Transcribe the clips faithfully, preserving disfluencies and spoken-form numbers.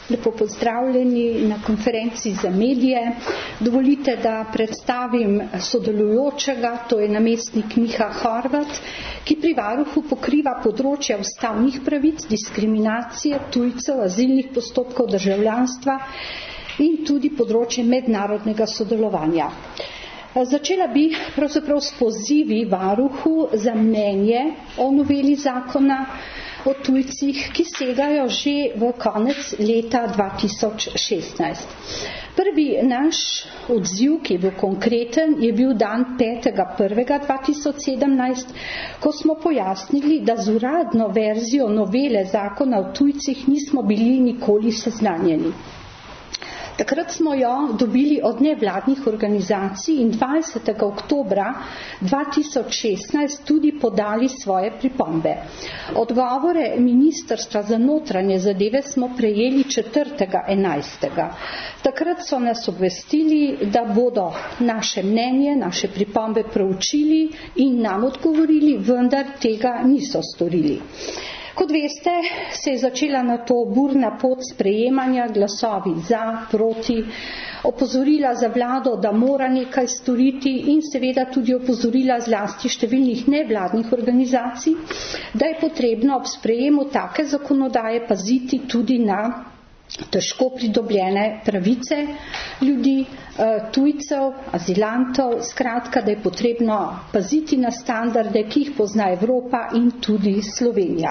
lepo pozdravljeni na konferenci za medije. Dovolite, da predstavim sodelujočega, to je namestnik Miha Horvat, ki pri varuhu pokriva področja ustavnih pravic, diskriminacije, tujcev, azilnih postopkov, državljanstva in tudi področje mednarodnega sodelovanja. Začela bi pravzaprav s pozivi varuhu za mnenje o noveli zakona o tujcih, ki segajo že v konec leta dva tisoč šestnajst. Prvi naš odziv, ki je bil konkreten, je bil dan petega prvega dva tisoč sedemnajst, ko smo pojasnili, da z uradno verzijo novele zakona o tujcih nismo bili nikoli seznanjeni. Takrat smo jo dobili od nevladnih organizacij in dvajsetega oktobra dva tisoč šestnajst tudi podali svoje pripombe. Odgovore Ministrstva za notranje zadeve smo prejeli četrtega enajstega. Takrat so nas obvestili, da bodo naše mnenje, naše pripombe proučili in nam odgovorili, vendar tega niso storili. Kot veste, se je začela na to burna pot sprejemanja, glasovi za, proti, opozorila za vlado, da mora nekaj storiti in seveda tudi opozorila zlasti številnih nevladnih organizacij, da je potrebno ob sprejemu take zakonodaje paziti tudi na težko pridobljene pravice ljudi, tujcev, azilantov, skratka, da je potrebno paziti na standarde, ki jih pozna Evropa in tudi Slovenija.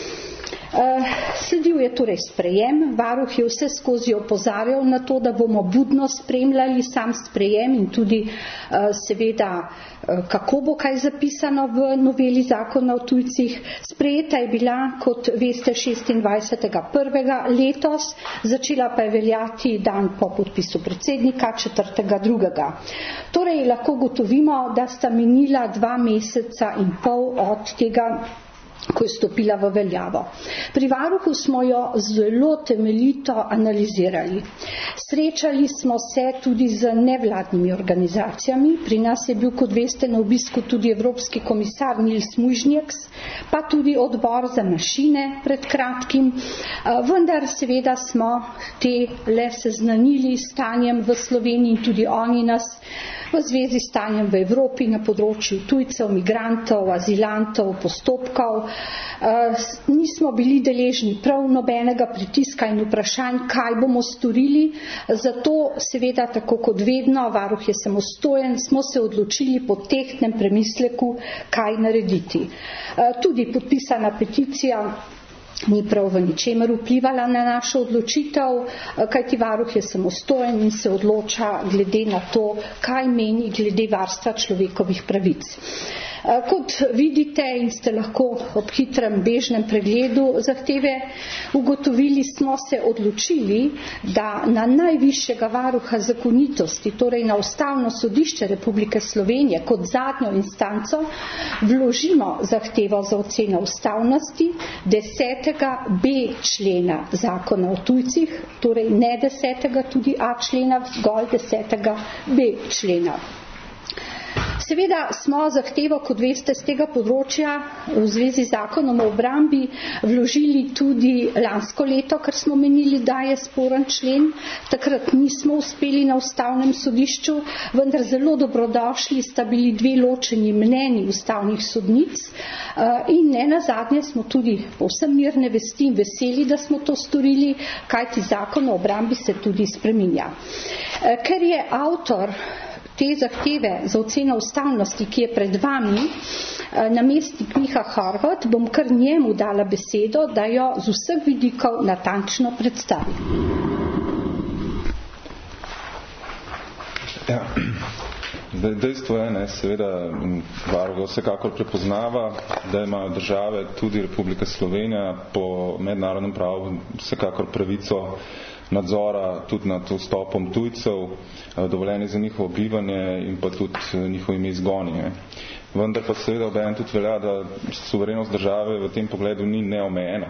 Sledil je torej sprejem, varuh je vse skozi opozarjal na to, da bomo budno spremljali sam sprejem in tudi seveda, kako bo kaj zapisano v noveli zakona o tujcih. Sprejeta je bila, kot veste, šestindvajsetega prvega letos, začela pa je veljati dan po podpisu predsednika, četrtega drugega. Torej, lahko gotovimo, da sta minila dva meseca in pol od tega, ko je stopila v veljavo. Pri varuhu smo jo zelo temeljito analizirali. Srečali smo se tudi z nevladnimi organizacijami. Pri nas je bil, kot veste, na obisku tudi Evropski komisar Nils Muižnieks, pa tudi odbor za manjšine pred kratkim. Vendar seveda smo te le seznanili s stanjem v Sloveniji in tudi oni nas v zvezi s stanjem v Evropi na področju tujcev, migrantov, azilantov, postopkov. Nismo bili deležni prav nobenega pritiska in vprašanj, kaj bomo storili. Zato seveda, tako kot vedno, varuh je samostojen, smo se odločili po tehtnem premisleku, kaj narediti. Tudi podpisana peticija ni prav v ničemer vplivala na našo odločitev, kajti varuh je samostojen in se odloča glede na to, kaj meni glede varstva človekovih pravic. Kot vidite in ste lahko ob hitrem bežnem pregledu zahteve ugotovili, smo se odločili, da na najvišjega varuha zakonitosti, torej na Ustavno sodišče Republike Slovenije kot zadnjo instanco, vložimo zahtevo za oceno ustavnosti desetega B člena zakona o tujcih, torej ne desetega tudi A člena, zgolj desetega B člena. Seveda smo zahtevo, kot veste, z tega področja v zvezi z zakonom o obrambi vložili tudi lansko leto, ker smo menili, da je sporen člen. Takrat nismo uspeli na Ustavnem sodišču, vendar zelo dobrodošli sta bili dve ločeni mnenji ustavnih sodnic in ne nazadnje smo tudi povsem mirne vesti in veseli, da smo to storili, kajti zakon o obrambi se tudi spreminja. Ker je avtor te zahteve za oceno ustavnosti, ki je pred vami, namestnik Miha Horvat, bom kar njemu dala besedo, da jo z vseh vidikov natančno predstavi. Ja. Dejstvo je, ne, seveda varuh vsekakor prepoznava, da imajo države, tudi Republika Slovenija, po mednarodnem pravu vsekakor pravico nadzora tudi nad vstopom tujcev, dovoljenje za njihovo bivanje in pa tudi njihovimi izgoni. Vendar pa seveda obenem tudi velja, da suverenost države v tem pogledu ni neomejena.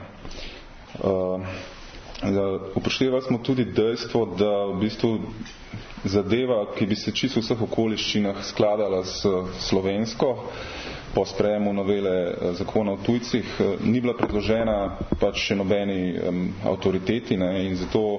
Upoštevali smo tudi dejstvo, da v bistvu zadeva, ki bi se čisto v vseh okoliščinah skladala s slovensko, po sprejemu novele zakona o tujcih, ni bila predložena pač še nobeni um, avtoriteti, ne, in zato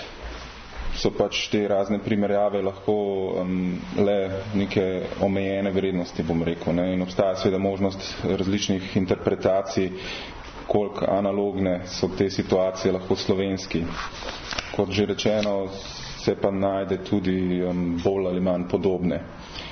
so pač te razne primerjave lahko um, le neke omejene vrednosti, bom rekel, ne, in obstaja seveda možnost različnih interpretacij, koliko analogne so te situacije lahko slovenski. Kot že rečeno, se pa najde tudi um, bolj ali manj podobne.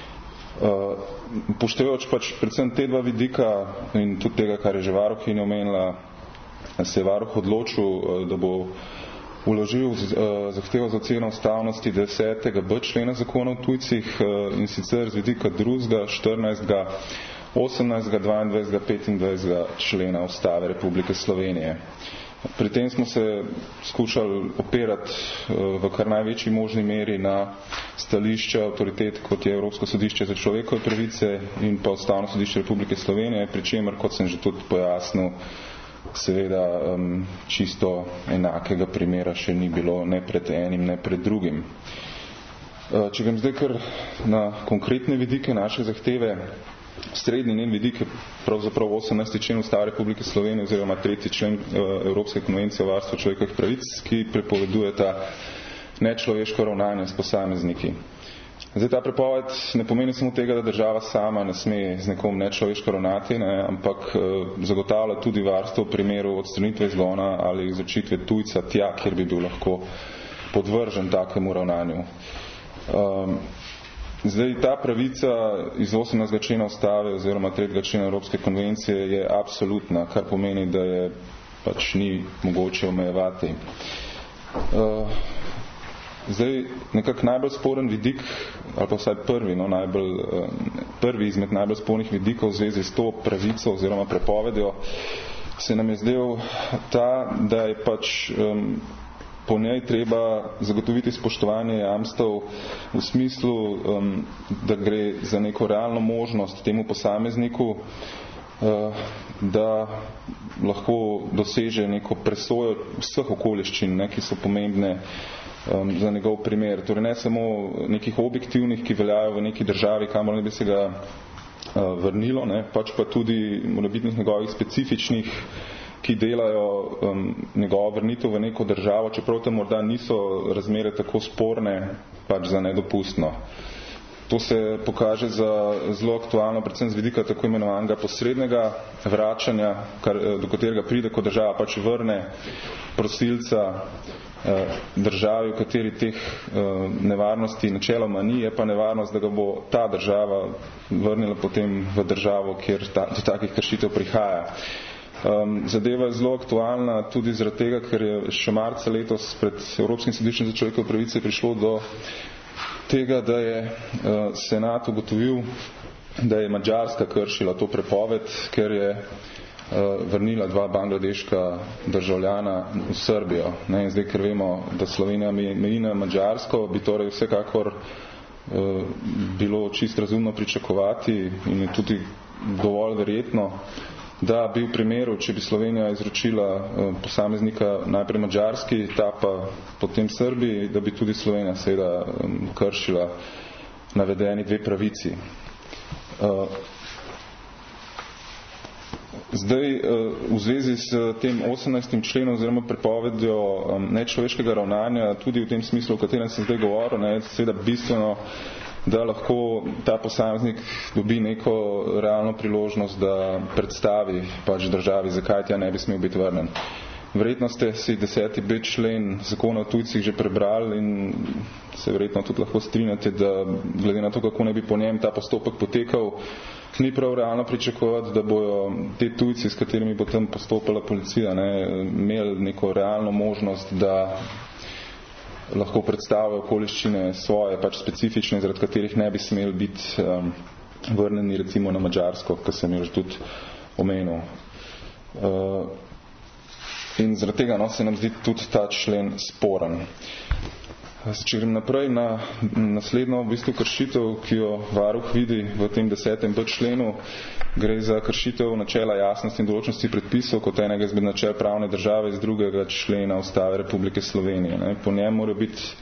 Uh, poštevajoč pač predvsem te dva vidika in tudi tega, kar je že varuhinja omenila, se je varuh odločil, uh, da bo vložil uh, zahtevo za oceno ustavnosti desetega b člena zakona o tujcih, uh, in sicer z vidika drugega, štirinajstega, osemnajstega, dvaindvajsetega, petindvajsetega člena Ustave Republike Slovenije. Pri tem smo se skušali opirati v kar največji možni meri na stališča avtoritet, kot je Evropsko sodišče za človekove pravice in pa Ustavno sodišče Republike Slovenije, pri čemer, kot sem že tudi pojasnil, seveda um, čisto enakega primera še ni bilo ne pred enim, ne pred drugim. Uh, če grem zdaj kar na konkretne vidike naše zahteve, srednji njen vidik je pravzaprav osemnajsti člen Ustave Republike Slovenije oziroma tretji člen Evropske konvencije o varstvu človekovih pravic, ki prepovedujeta nečloveško ravnanje s posamezniki. Zdaj, ta prepoved ne pomeni samo tega, da država sama ne sme z nekom nečloveško ravnati, ne, ampak zagotavlja tudi varstvo v primeru odstranitve izgona ali izročitve tujca tja, kjer bi bil lahko podvržen takemu ravnanju. Um, Zdaj, ta pravica iz osemnajstega člena Ustave oziroma tretjega člena Evropske konvencije je absolutna, kar pomeni, da je pač ni mogoče omejevati. Uh, zdaj, nekak najbolj sporen vidik, ali pa vsaj prvi, no, najbolj, uh, prvi izmed najbolj spornih vidikov v zvezi s to pravico oziroma prepovedjo se nam je zdel ta, da je pač um, po njej treba zagotoviti spoštovanje jamstev v smislu, um, da gre za neko realno možnost temu posamezniku, uh, da lahko doseže neko presojo vseh okoliščin, ne, ki so pomembne um, za njegov primer. Torej ne samo nekih objektivnih, ki veljajo v neki državi, kamor ne bi se ga uh, vrnilo, ne, pač pa tudi morebitnih njegovih specifičnih, ki delajo um, njegovo vrnitev v neko državo, čeprav tam morda niso razmere tako sporne, pač za nedopustno. To se pokaže za zelo aktualno, predvsem z vidika tako imenovanega posrednega vračanja, kar, do katerega pride, ko država pač vrne prosilca eh, državi, v kateri teh eh, nevarnosti načeloma ni, je pa nevarnost, da ga bo ta država vrnila potem v državo, kjer ta, do takih kršitev prihaja. Um, zadeva je zelo aktualna tudi zaradi tega, ker je še marca letos pred Evropskim sodiščem za človekove pravice prišlo do tega, da je uh, Senat ugotovil, da je Madžarska kršila to prepoved, ker je uh, vrnila dva bangladeška državljana v Srbijo. Ne, in zdaj, ker vemo, da Slovenija meji na Madžarsko, bi torej vsekakor uh, bilo čisto razumno pričakovati in je tudi dovolj verjetno, da bi v primeru, če bi Slovenija izročila eh, posameznika najprej Madžarski, ta pa potem Srbiji, da bi tudi Slovenija seveda eh, kršila navedeni dve pravici. Eh, zdaj, eh, v zvezi s tem osemnajstim členom oziroma prepovedjo eh, nečloveškega ravnanja, tudi v tem smislu, o katerem sem zdaj govoril, ne, seveda bistveno, da lahko ta posameznik dobi neko realno priložnost, da predstavi pač državi, zakaj tja ne bi smel biti vrnen. Verjetno ste si deseti b člen zakona o tujcih že prebrali in se verjetno tudi lahko strinjate, da glede na to, kako ne bi po njem ta postopek potekal, ni prav realno pričakovati, da bojo te tujci, s katerimi bo tam postopala policija, ne, imeli neko realno možnost, da lahko predstavljajo okoliščine svoje, pač specifične, zaradi katerih ne bi smeli biti um, vrneni recimo na Madžarsko, kar sem jo že tudi omenil. Uh, in zaradi tega no, se nam zdi tudi ta člen sporen. Če grem naprej na naslednjo v bistvu kršitev, ki jo varuh vidi v tem desetem b členu, gre za kršitev načela jasnosti in določnosti predpisov kot enega izmed načel pravne države iz drugega člena Ustave Republike Slovenije. Ne. Po njem mora biti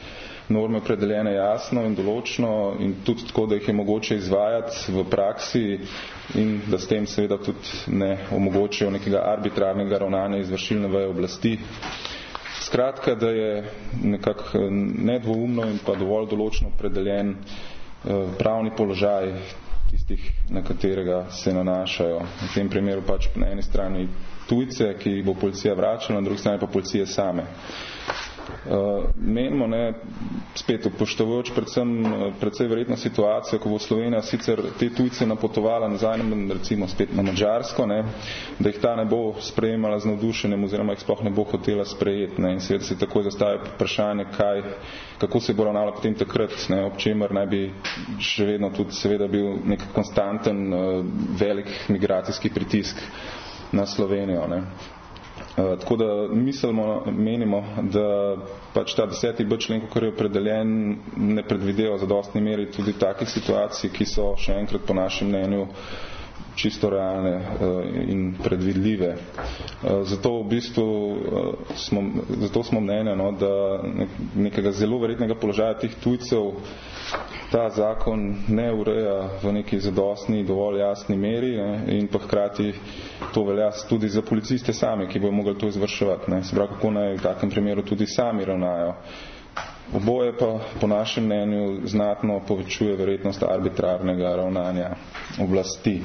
norme opredeljene jasno in določno in tudi tako, da jih je mogoče izvajati v praksi in da s tem seveda tudi ne omogočijo nekega arbitrarnega ravnanja izvršilne veje oblasti. Skratka, da je nekako nedvoumno in pa dovolj določno opredeljen pravni položaj tistih, na katerega se nanašajo. V tem primeru pač na eni strani tujce, ki jih bo policija vračala, na drugi strani pa policije same. Uh, menimo, ne, spet upoštevajoč predvsem precej verjetno situacijo, ko bo Slovenija sicer te tujce napotovala nazaj, recimo spet na Madžarsko, ne, da jih ta ne bo sprejemala z navdušenjem oziroma jih sploh ne bo hotela sprejeti. Ne, in seveda se takoj zastavi vprašanje, kaj, kako se bo ravnala potem takrat, ne, ob čemer naj bi še vedno tudi seveda bil nek konstanten uh, velik migracijski pritisk na Slovenijo. Ne. Uh, tako da mislimo, menimo, da pač ta deseti B člen, kakor je opredeljen, ne predvideva v zadostni meri tudi takih situacij, ki so še enkrat po našem mnenju čisto realne uh, in predvidljive. Uh, zato v bistvu uh, smo, zato smo mnenja, no, da nekega zelo verjetnega položaja teh tujcev ta zakon ne ureja v neki zadostni, dovolj jasni meri, ne, in pa hkrati to velja tudi za policiste sami, ki bodo mogli to izvrševati. Ne. Se pravi, kako naj v takem primeru tudi sami ravnajo. Oboje pa po našem mnenju znatno povečuje verjetnost arbitrarnega ravnanja oblasti.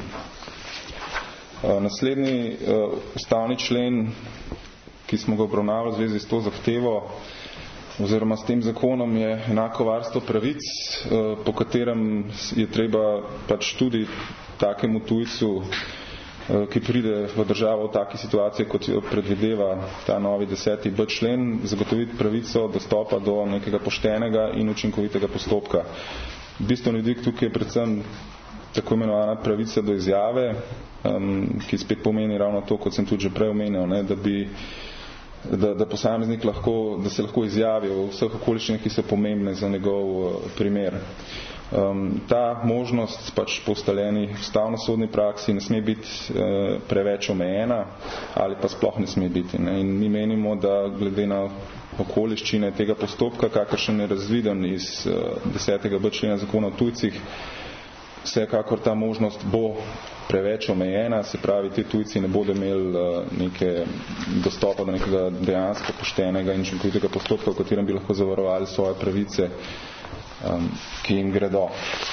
Naslednji ustavni člen, ki smo ga obravnavali v zvezi s to zahtevo oziroma s tem zakonom, je enako varstvo pravic, po katerem je treba pač tudi takemu tujcu, ki pride v državo v taki situaciji, kot jo predvideva ta novi deseti B člen, zagotoviti pravico dostopa do nekega poštenega in učinkovitega postopka. Bistveni vidik tukaj je predvsem tako imenovana pravica do izjave, um, ki spet pomeni ravno to, kot sem tudi že prej omenil, ne, da bi da, da posameznik lahko, da se lahko izjavi v vseh okoliščinah, ki so pomembne za njegov uh, primer. Um, ta možnost pač po ustaljeni ustavno-sodni praksi ne sme biti uh, preveč omejena ali pa sploh ne sme biti. Ne. In mi menimo, da glede na okoliščine tega postopka, kakršen je razviden iz uh, desetega B člena zakona o tujcih, vsekakor ta možnost bo preveč omejena, se pravi, ti tujci ne bodo imeli neke dostopa do nekega dejansko poštenega in učinkovitega postopka, v katerem bi lahko zavarovali svoje pravice, um, ki jim gredo.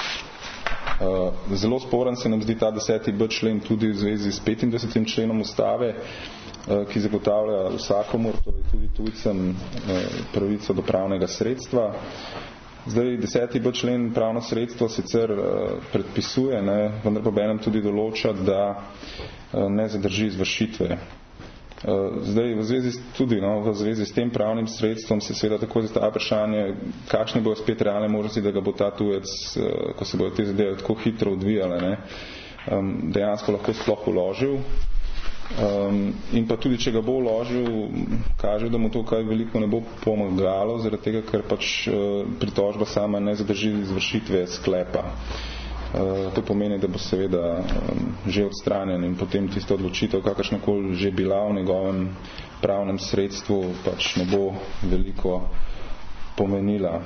Uh, zelo sporen se nam zdi ta deseti B člen tudi v zvezi s petindvajsetim členom ustave, uh, ki zagotavlja vsakomur, torej tudi tujcem, uh, pravico do pravnega sredstva. Zdaj, deseti B člen pravno sredstvo sicer uh, predpisuje, ne, vendar pa benem tudi določa, da uh, ne zadrži izvršitve. Uh, zdaj, v zvezi, tudi, no, v zvezi s tem pravnim sredstvom se seveda tako zastavi vprašanje, kakšne bojo spet realne možnosti, da ga bo ta tujec, uh, ko se bojo te zadeve tako hitro odvijale, ne, um, dejansko lahko sploh vložil. Um, in pa tudi, če ga bo vložil, kaže, da mu to kaj veliko ne bo pomagalo, zaradi tega, ker pač uh, pritožba sama ne zadrži izvršitve sklepa. Uh, to pomeni, da bo seveda um, že odstranjen in potem tista odločitev, kakršnakoli že bila v njegovem pravnem sredstvu, pač ne bo veliko pomenila.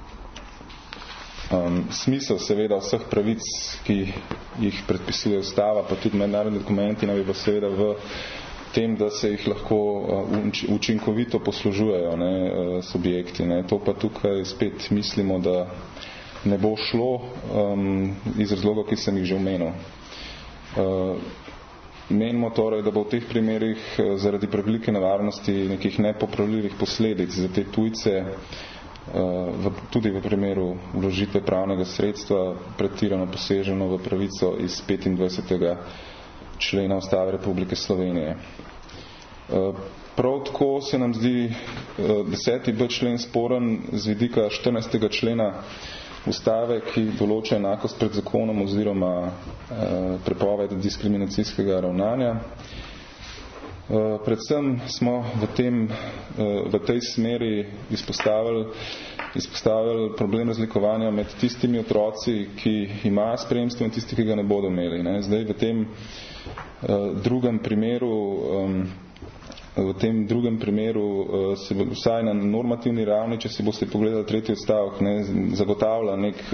Um, smisel seveda vseh pravic, ki jih predpisuje ustava, pa tudi mednarodni dokumenti, naj bi pa seveda v tem, da se jih lahko uh, učinkovito poslužujejo, ne, uh, subjekti. Ne. To pa tukaj spet mislimo, da ne bo šlo um, iz razlogov, ki sem jih že omenil. Uh, menimo torej, da bo v teh primerih uh, zaradi prevelike nevarnosti nekih nepopravljivih posledic za te tujce, V, tudi v primeru vložitve pravnega sredstva pretirano poseženo v pravico iz petindvajsetega člena Ustave Republike Slovenije. Prav tako se nam zdi deseti B člen sporen z vidika štirinajstega člena Ustave, ki določa enakost pred zakonom oziroma prepoved diskriminacijskega ravnanja. Predvsem smo v, tem, v tej smeri izpostavili, izpostavili problem razlikovanja med tistimi otroci, ki imajo spremstvo in tisti, ki ga ne bodo imeli. Ne. Zdaj v tem drugem primeru v tem drugem primeru se vsaj na normativni ravni, če si boste pogledali tretji odstavek, ne, zagotavlja nek,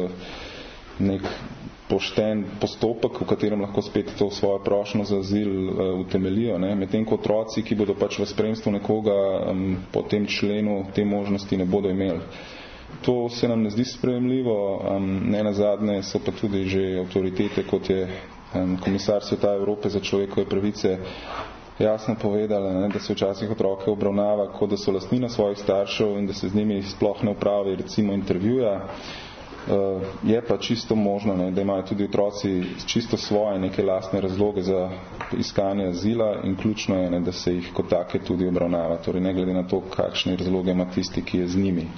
nek pošten postopek, v katerem lahko spet to svojo prošnjo za azil utemelijo. Medtem ko otroci, ki bodo pač v spremstvu nekoga po tem členu, te možnosti ne bodo imeli. To se nam ne zdi sprejemljivo, ne nazadnje so pa tudi že avtoritete, kot je komisar Sveta Evrope za človekove pravice, jasno povedala, ne, da se včasih otroke obravnava, kot da so lastnina svojih staršev in da se z njimi sploh ne upravi recimo intervjuja. Uh, je pa čisto možno, ne, da imajo tudi otroci čisto svoje neke lastne razloge za iskanje azila in ključno je, ne, da se jih kot take tudi obravnava, torej ne glede na to, kakšne razloge ima tisti, ki je z njimi.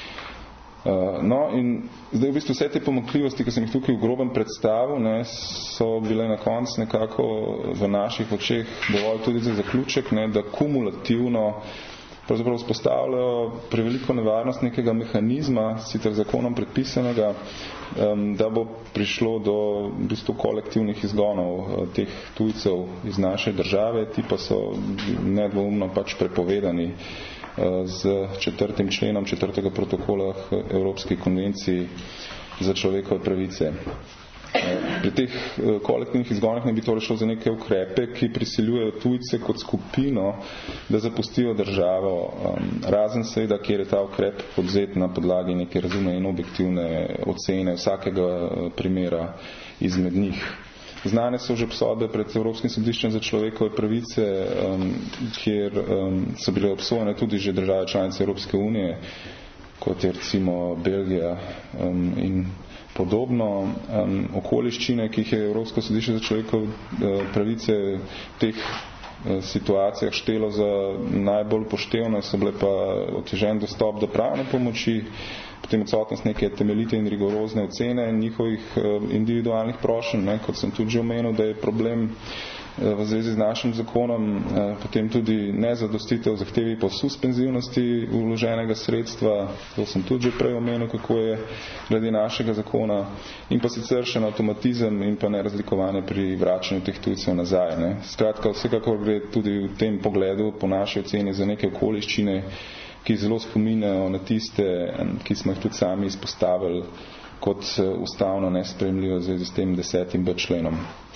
Uh, no in zdaj v bistvu vse te pomanjkljivosti, ki sem jih tukaj v grobem predstavil, ne, so bile na koncu nekako v naših očeh dovolj tudi za zaključek, ne, da kumulativno pravzaprav vzpostavljajo preveliko nevarnost nekega mehanizma, sicer zakonom predpisanega, da bo prišlo do v bistvu kolektivnih izgonov teh tujcev iz naše države, ti pa so nedvoumno pač prepovedani z četrtim členom četrtega protokola Evropske konvencije za človekove pravice. Pri teh kolektivnih izgonih ne bi torej šlo za neke ukrepe, ki prisiljujejo tujce kot skupino, da zapustijo državo, razen seveda, kjer je ta ukrep podzet na podlagi neke razumne in objektivne ocene vsakega primera izmed njih. Znane so že obsodbe pred Evropskim sodiščem za človekove pravice, kjer so bile obsojene tudi že države članice Evropske unije, kot je recimo Belgija in podobno. Um, okoliščine, ki jih je Evropsko sodišče za človekove uh, pravice v teh uh, situacijah štelo za najbolj upoštevne, so bile pa otežen dostop do pravne pomoči, potem odsotnost neke temeljite in rigorozne ocene njihovih uh, individualnih prošenj, ne, kot sem tudi že omenil, da je problem v zvezi z našim zakonom, potem tudi nezadostitev zahtevi po suspenzivnosti vloženega sredstva, to sem tudi že prej omenil, kako je glede našega zakona, in pa sicer še na avtomatizem in pa nerazlikovanje pri vračanju teh tujcev nazaj. Ne. Skratka, vsekakor gre tudi v tem pogledu po naši oceni za neke okoliščine, ki zelo spominjajo na tiste, ki smo jih tudi sami izpostavili kot ustavno nesprejemljivo v zvezi s tem desetim B členom.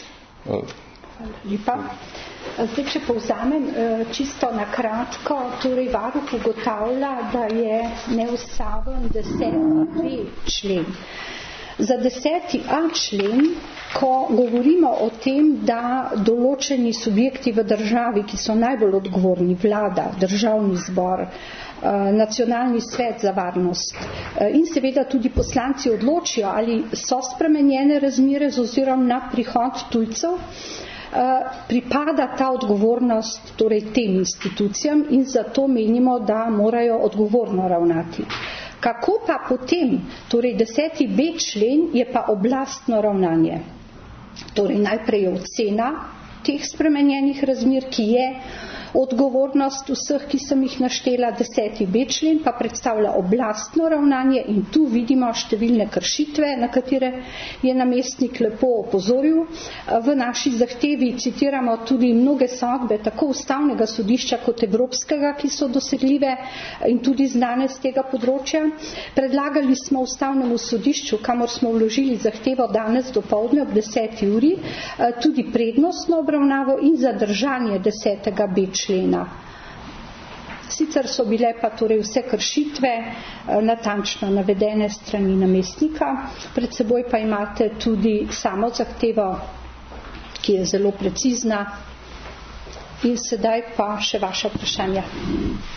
Lepa. Zdaj, če povzamem čisto na kratko, torej Varuh ugotavlja, da je neustaven deseti B člen. Za deseti A člen, ko govorimo o tem, da določeni subjekti v državi, ki so najbolj odgovorni, vlada, državni zbor, nacionalni svet za varnost in seveda tudi poslanci odločijo, ali so spremenjene razmere z ozirom na prihod tujcev, pripada ta odgovornost torej tem institucijam in zato menimo, da morajo odgovorno ravnati. Kako pa potem, torej deseti B člen je pa oblastno ravnanje. Torej najprej je ocena teh spremenjenih razmer, ki je odgovornost vseh, ki sem jih naštela. Deseti B člen pa predstavlja oblastno ravnanje in tu vidimo številne kršitve, na katere je namestnik lepo opozoril. V naši zahtevi citiramo tudi mnoge sodbe, tako ustavnega sodišča kot evropskega, ki so dosegljive in tudi znane z tega področja. Predlagali smo ustavnemu sodišču, kamor smo vložili zahtevo danes dopoldne ob deseti uri, tudi prednostno obravnavo in zadržanje desetega B člena. Sicer so bile pa torej vse kršitve natančno navedene strani namestnika, pred seboj pa imate tudi samo zahtevo, ki je zelo precizna. In sedaj pa še vaša vprašanja.